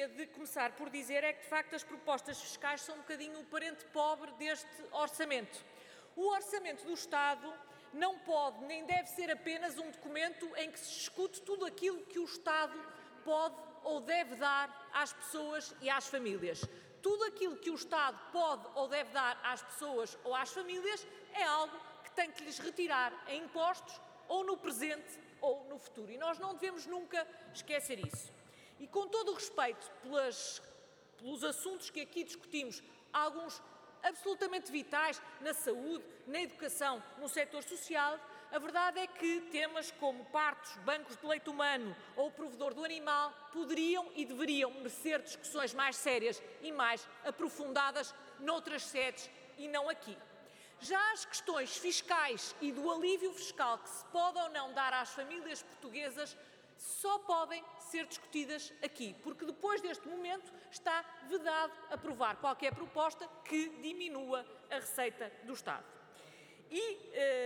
gostaria de começar por dizer é que, de facto, as propostas fiscais são um bocadinho o parente pobre deste orçamento. O orçamento do Estado não pode nem deve ser apenas um documento em que se discute tudo aquilo que o Estado pode ou deve dar às pessoas e às famílias. Tudo aquilo que o Estado pode ou deve dar às pessoas ou às famílias é algo que tem que lhes retirar em impostos ou no presente ou no futuro. E nós não devemos nunca esquecer isso. E com todo o respeito pelos assuntos que aqui discutimos, alguns absolutamente vitais na saúde, na educação, no setor social, a verdade é que temas como partos, bancos de leite humano ou o provedor do animal poderiam e deveriam merecer discussões mais sérias e mais aprofundadas noutras sedes e não aqui. Já as questões fiscais e do alívio fiscal que se pode ou não dar às famílias portuguesas só podem ser discutidas aqui, porque depois deste momento está vedado aprovar qualquer proposta que diminua a receita do Estado. E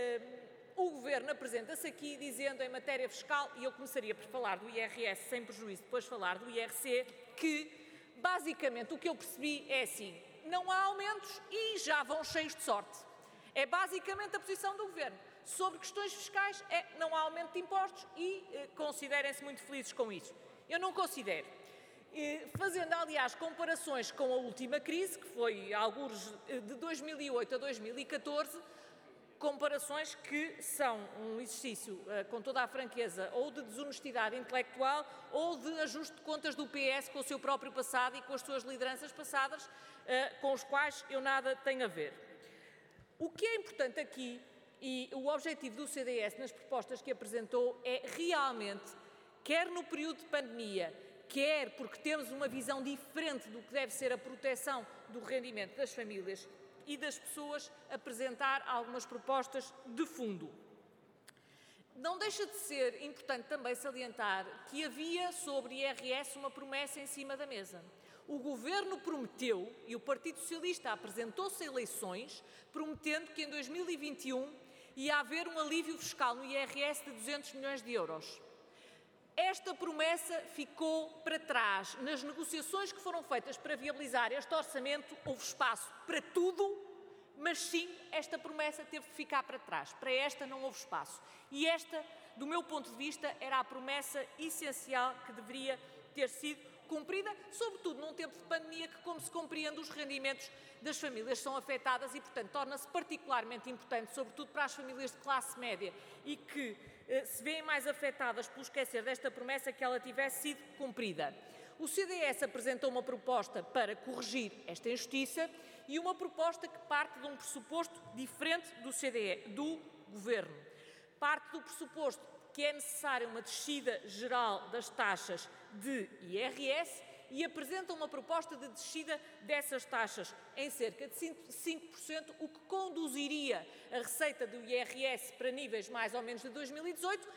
o Governo apresenta-se aqui dizendo em matéria fiscal, e eu começaria por falar do IRS sem prejuízo, depois falar do IRC, que basicamente o que eu percebi é assim, não há aumentos e já vão cheios de sorte. É basicamente a posição do Governo. Sobre questões fiscais, não há aumento de impostos e considerem-se muito felizes com isso. Eu não considero. Fazendo, aliás, comparações com a última crise, que foi alguns de 2008 a 2014, comparações que são um exercício, com toda a franqueza, ou de desonestidade intelectual ou de ajuste de contas do PS com o seu próprio passado e com as suas lideranças passadas, com os quais eu nada tenho a ver. O que é importante aqui, e o objetivo do CDS nas propostas que apresentou é realmente, quer no período de pandemia, quer porque temos uma visão diferente do que deve ser a proteção do rendimento das famílias e das pessoas, apresentar algumas propostas de fundo. Não deixa de ser importante também salientar que havia sobre IRS uma promessa em cima da mesa. O Governo prometeu, e o Partido Socialista apresentou-se a eleições, prometendo que em 2021 ia haver um alívio fiscal no IRS de 200 milhões de euros. Esta promessa ficou para trás. Nas negociações que foram feitas para viabilizar este orçamento, houve espaço para tudo, mas sim, esta promessa teve que ficar para trás. Para esta não houve espaço. E esta, do meu ponto de vista, era a promessa essencial que deveria ter sido cumprida, sobretudo num tempo de pandemia que, como se compreende, os rendimentos das famílias são afetadas e, portanto, torna-se particularmente importante, sobretudo para as famílias de classe média e que se veem mais afetadas pelo esquecer desta promessa, que ela tivesse sido cumprida. O CDS apresentou uma proposta para corrigir esta injustiça e uma proposta que parte de um pressuposto diferente do Governo. Parte do pressuposto que é necessária uma descida geral das taxas de IRS e apresenta uma proposta de descida dessas taxas em cerca de 5%, o que conduziria a receita do IRS para níveis mais ou menos de 2018,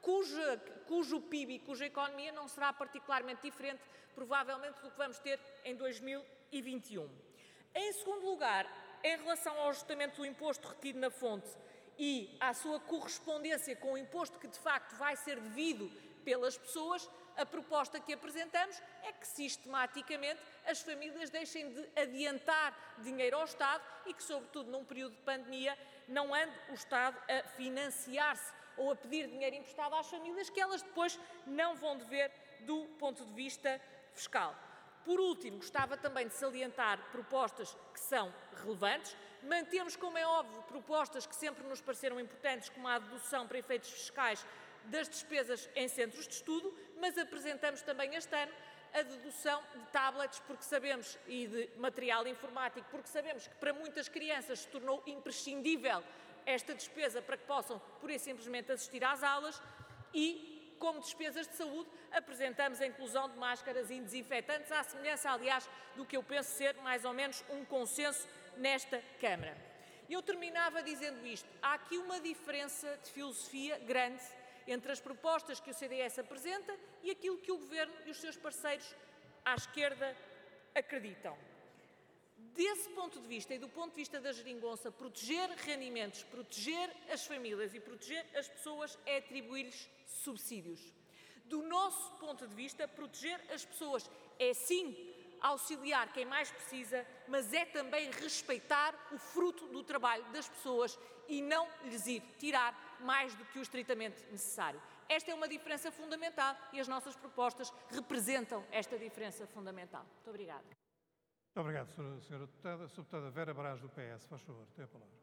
cujo PIB e cuja economia não será particularmente diferente, provavelmente, do que vamos ter em 2021. Em segundo lugar, em relação ao ajustamento do imposto retido na fonte e à sua correspondência com o imposto que, de facto, vai ser devido pelas pessoas, a proposta que apresentamos é que, sistematicamente, as famílias deixem de adiantar dinheiro ao Estado e que, sobretudo num período de pandemia, não ande o Estado a financiar-se ou a pedir dinheiro emprestado às famílias que elas depois não vão dever do ponto de vista fiscal. Por último, gostava também de salientar propostas que são relevantes. Mantemos, como é óbvio, propostas que sempre nos pareceram importantes, como a dedução para efeitos fiscais das despesas em centros de estudo, mas apresentamos também este ano a dedução de tablets, porque sabemos, e de material informático, porque sabemos que para muitas crianças se tornou imprescindível esta despesa para que possam, pura e simplesmente, assistir às aulas e, como despesas de saúde, apresentamos a inclusão de máscaras e desinfetantes, à semelhança, aliás, do que eu penso ser mais ou menos um consenso nesta Câmara. Eu terminava dizendo isto. Há aqui uma diferença de filosofia grande entre as propostas que o CDS apresenta e aquilo que o Governo e os seus parceiros à esquerda acreditam. Desse ponto de vista e do ponto de vista da geringonça, proteger rendimentos, proteger as famílias e proteger as pessoas é atribuir-lhes subsídios. Do nosso ponto de vista, proteger as pessoas É sim auxiliar quem mais precisa, mas é também respeitar o fruto do trabalho das pessoas e não lhes ir tirar mais do que o estritamente necessário. Esta é uma diferença fundamental e as nossas propostas representam esta diferença fundamental. Muito obrigada. Muito obrigado, Sra. Deputada. A Sra. Deputada Vera Brás, do PS, faz favor, tem a palavra.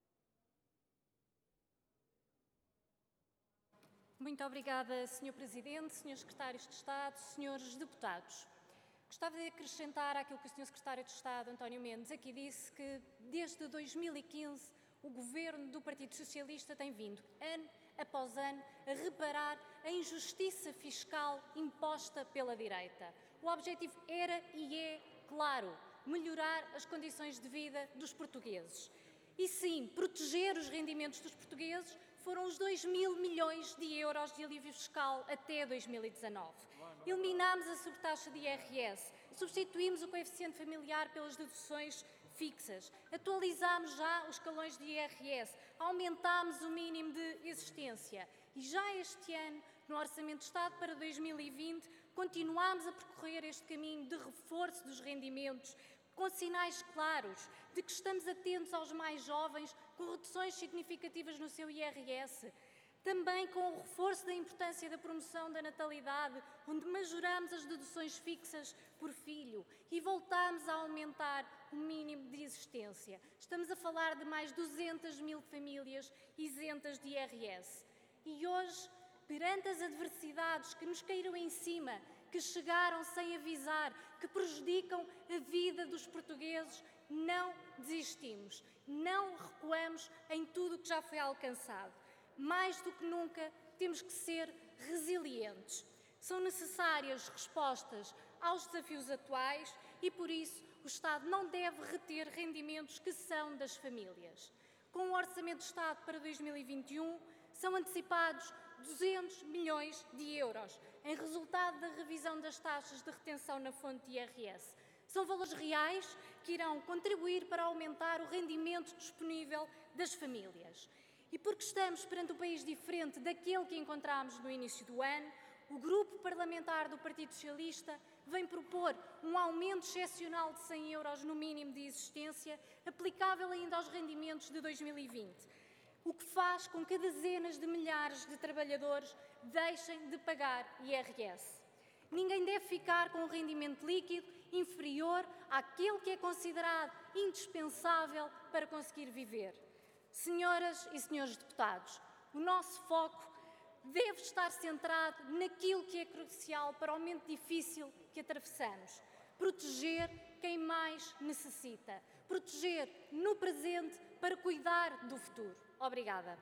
Muito obrigada, Sr. Presidente, Srs. Secretários de Estado, Srs. Deputados. Gostava de acrescentar àquilo que o Sr. Secretário de Estado, António Mendes, aqui disse que desde 2015 o Governo do Partido Socialista tem vindo, ano após ano, a reparar a injustiça fiscal imposta pela direita. O objetivo era e é, claro, melhorar as condições de vida dos portugueses. E sim, proteger os rendimentos dos portugueses foram os 2.000 milhões de euros de alívio fiscal até 2019. Eliminámos a sobretaxa de IRS, substituímos o coeficiente familiar pelas deduções fixas, atualizámos já os escalões de IRS, aumentámos o mínimo de existência e já este ano, no Orçamento de Estado para 2020, continuamos a percorrer este caminho de reforço dos rendimentos, com sinais claros de que estamos atentos aos mais jovens, com reduções significativas no seu IRS, também com o reforço da importância da promoção da natalidade, onde majoramos as deduções fixas por filho e voltamos a aumentar o mínimo de existência. Estamos a falar de mais 200.000 famílias isentas de IRS. E hoje, perante as adversidades que nos caíram em cima, que chegaram sem avisar, que prejudicam a vida dos portugueses, não desistimos, não recuamos em tudo o que já foi alcançado. Mais do que nunca, temos que ser resilientes. São necessárias respostas aos desafios atuais e, por isso, o Estado não deve reter rendimentos que são das famílias. Com o Orçamento de Estado para 2021, são antecipados 200 milhões de euros, em resultado da revisão das taxas de retenção na fonte de IRS. São valores reais que irão contribuir para aumentar o rendimento disponível das famílias. E porque estamos perante um país diferente daquele que encontramos no início do ano, o Grupo Parlamentar do Partido Socialista vem propor um aumento excepcional de 100 euros no mínimo de existência, aplicável ainda aos rendimentos de 2020, o que faz com que dezenas de milhares de trabalhadores deixem de pagar IRS. Ninguém deve ficar com um rendimento líquido inferior àquele que é considerado indispensável para conseguir viver. Senhoras e senhores deputados, o nosso foco deve estar centrado naquilo que é crucial para o momento difícil que atravessamos. Proteger quem mais necessita. Proteger no presente para cuidar do futuro. Obrigada.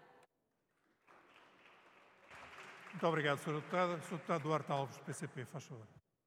Muito obrigado, Sra. Deputada. Sr. Deputado Duarte Alves, PCP, faz favor.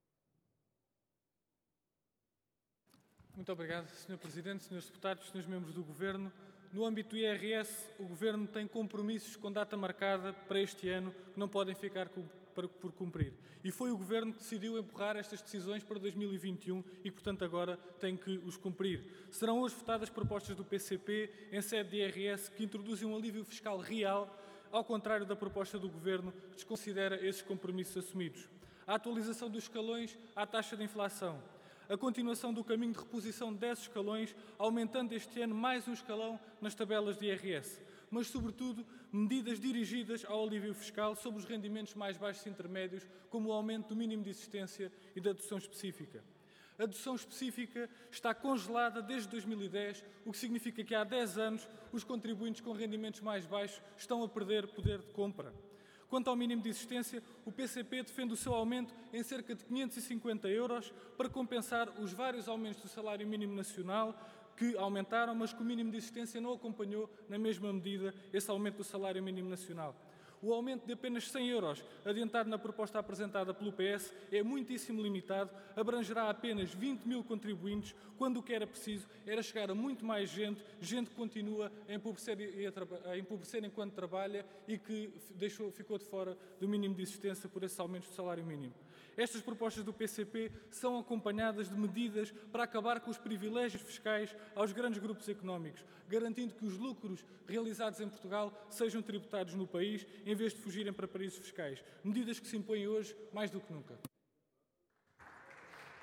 Muito obrigado, Sr. Presidente, Srs. Deputados, Srs. Membros do Governo. No âmbito do IRS, o Governo tem compromissos com data marcada para este ano que não podem ficar por cumprir. E foi o Governo que decidiu empurrar estas decisões para 2021 e, portanto, agora tem que os cumprir. Serão hoje votadas propostas do PCP em sede de IRS que introduzem um alívio fiscal real, ao contrário da proposta do Governo, que desconsidera esses compromissos assumidos. A atualização dos escalões à taxa de inflação. A continuação do caminho de reposição de 10 escalões, aumentando este ano mais um escalão nas tabelas de IRS, mas, sobretudo, medidas dirigidas ao alívio fiscal sobre os rendimentos mais baixos e intermédios, como o aumento do mínimo de existência e da dedução específica. A dedução específica está congelada desde 2010, o que significa que há 10 anos os contribuintes com rendimentos mais baixos estão a perder poder de compra. Quanto ao mínimo de existência, o PCP defende o seu aumento em cerca de 550 euros para compensar os vários aumentos do salário mínimo nacional que aumentaram, mas que o mínimo de existência não acompanhou na mesma medida esse aumento do salário mínimo nacional. O aumento de apenas 100 euros, adiantado na proposta apresentada pelo PS, é muitíssimo limitado, abrangerá apenas 20 mil contribuintes, quando o que era preciso era chegar a muito mais gente que continua a empobrecer enquanto trabalha e que ficou de fora do mínimo de existência por esses aumentos do salário mínimo. Estas propostas do PCP são acompanhadas de medidas para acabar com os privilégios fiscais aos grandes grupos económicos, garantindo que os lucros realizados em Portugal sejam tributados no país, em vez de fugirem para paraísos fiscais. Medidas que se impõem hoje mais do que nunca.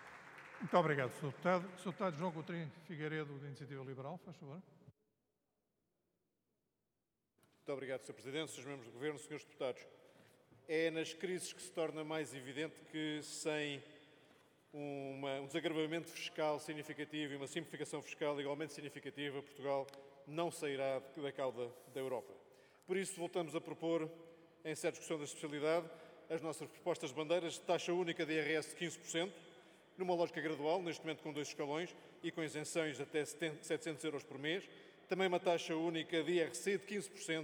Muito obrigado, Sr. Deputado. Sr. Deputado João Coutinho Figueiredo, da Iniciativa Liberal, faz favor. Muito obrigado, Sr. Presidente, Srs. Membros do Governo, Srs. Deputados. É nas crises que se torna mais evidente que, sem um desagravamento fiscal significativo e uma simplificação fiscal igualmente significativa, Portugal não sairá da cauda da Europa. Por isso, voltamos a propor, em sede de discussão da especialidade, as nossas propostas de bandeiras de taxa única de IRS de 15%, numa lógica gradual, neste momento com 2 escalões e com isenções de até 700 euros por mês, também uma taxa única de IRC de 15%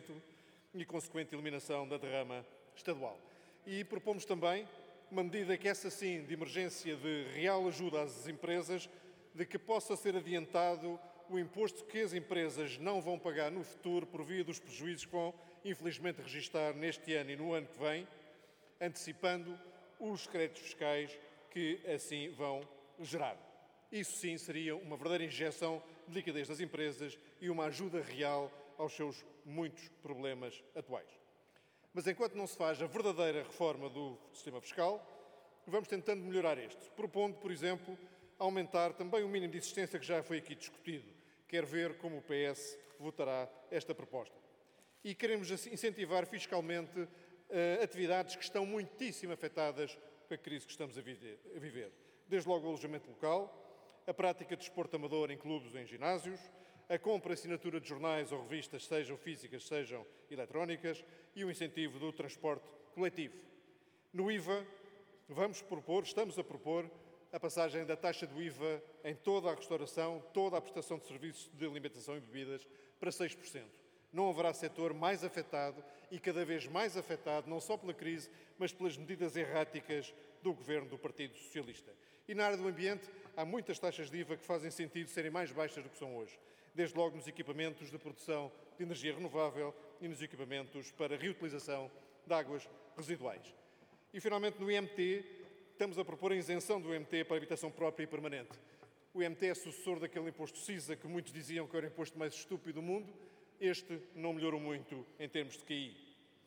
e consequente eliminação da derrama estadual. E propomos também uma medida que essa sim, de emergência de real ajuda às empresas, de que possa ser adiantado o imposto que as empresas não vão pagar no futuro por via dos prejuízos que vão, infelizmente, registar neste ano e no ano que vem, antecipando os créditos fiscais que assim vão gerar. Isso sim seria uma verdadeira injeção de liquidez das empresas e uma ajuda real aos seus muitos problemas atuais. Mas enquanto não se faz a verdadeira reforma do sistema fiscal, vamos tentando melhorar este, propondo, por exemplo, aumentar também o mínimo de existência que já foi aqui discutido. Quero ver como o PS votará esta proposta. E queremos assim incentivar fiscalmente atividades que estão muitíssimo afetadas com a crise que estamos a viver. Desde logo o alojamento local, a prática de desporto amador em clubes ou em ginásios, a compra e assinatura de jornais ou revistas, sejam físicas, sejam eletrónicas, e o incentivo do transporte coletivo. No IVA, estamos a propor a passagem da taxa do IVA em toda a restauração, toda a prestação de serviços de alimentação e bebidas para 6%. Não haverá setor mais afetado e cada vez mais afetado, não só pela crise, mas pelas medidas erráticas do Governo do Partido Socialista. E na área do ambiente, há muitas taxas de IVA que fazem sentido serem mais baixas do que são hoje, desde logo nos equipamentos de produção de energia renovável e nos equipamentos para reutilização de águas residuais. E, finalmente, no IMT, estamos a propor a isenção do IMT para habitação própria e permanente. O IMT é sucessor daquele imposto CISA que muitos diziam que era o imposto mais estúpido do mundo. Este não melhorou muito em termos de QI.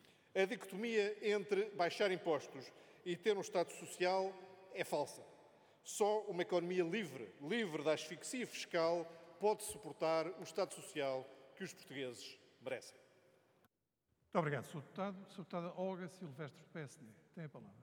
A dicotomia entre baixar impostos e ter um Estado social é falsa. Só uma economia livre da asfixia fiscal, pode suportar o Estado social que os portugueses merecem. Muito obrigado, Sr. Deputado. Sra. Deputada Olga Silvestre, do PSD. Tem a palavra.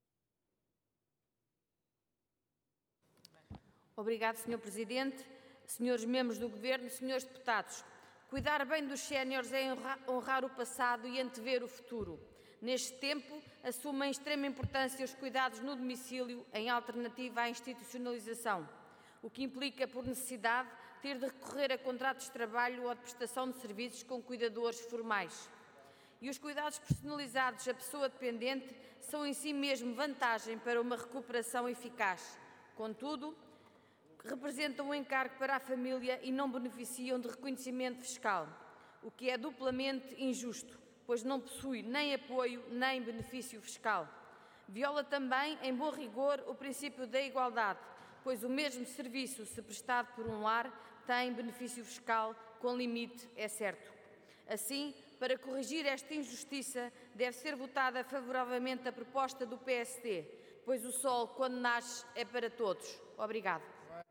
Obrigado, Sr. Presidente, Srs. Membros do Governo, Srs. Deputados. Cuidar bem dos séniores é honrar o passado e antever o futuro. Neste tempo, assumem extrema importância os cuidados no domicílio em alternativa à institucionalização, o que implica, por necessidade, ter de recorrer a contratos de trabalho ou de prestação de serviços com cuidadores formais. E os cuidados personalizados à pessoa dependente são em si mesmo vantagem para uma recuperação eficaz. Contudo, representam um encargo para a família e não beneficiam de reconhecimento fiscal, o que é duplamente injusto, pois não possui nem apoio nem benefício fiscal. Viola também, em bom rigor, o princípio da igualdade, pois o mesmo serviço, se prestado por um lar, tem benefício fiscal com limite, é certo. Assim, para corrigir esta injustiça, deve ser votada favoravelmente a proposta do PSD, pois o sol, quando nasce, é para todos. Obrigada.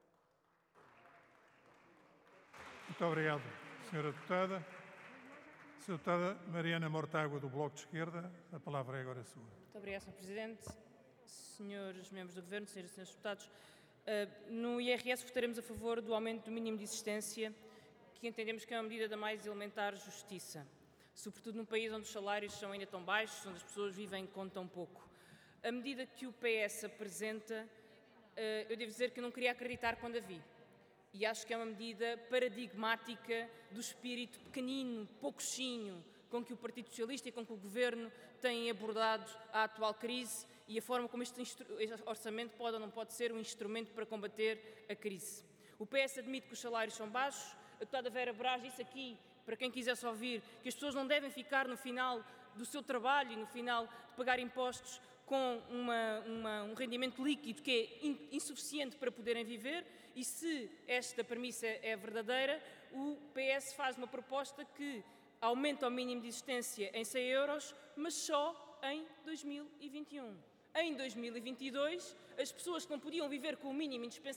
Muito obrigado, Sra. Deputada. Sra. Deputada Mariana Mortágua, do Bloco de Esquerda, a palavra é agora sua. Muito obrigada, Sr. Presidente. Senhores Membros do Governo, Senhoras e Senhores Deputados, no IRS votaremos a favor do aumento do mínimo de existência, que entendemos que é uma medida da mais elementar justiça, sobretudo num país onde os salários são ainda tão baixos, onde as pessoas vivem com tão pouco. A medida que o PS apresenta, eu devo dizer que eu não queria acreditar quando a vi. E acho que é uma medida paradigmática do espírito pequenino, poucochinho, com que o Partido Socialista e com que o Governo têm abordado a atual crise e a forma como este orçamento pode ou não pode ser um instrumento para combater a crise. O PS admite que os salários são baixos. A deputada Vera Brás disse aqui, para quem quisesse ouvir, que as pessoas não devem ficar no final do seu trabalho e no final de pagar impostos com um rendimento líquido que é insuficiente para poderem viver, e se esta premissa é verdadeira, o PS faz uma proposta que aumenta o mínimo de existência em 100 euros, mas só em 2021. Em 2022, as pessoas que não podiam viver com o mínimo indispensável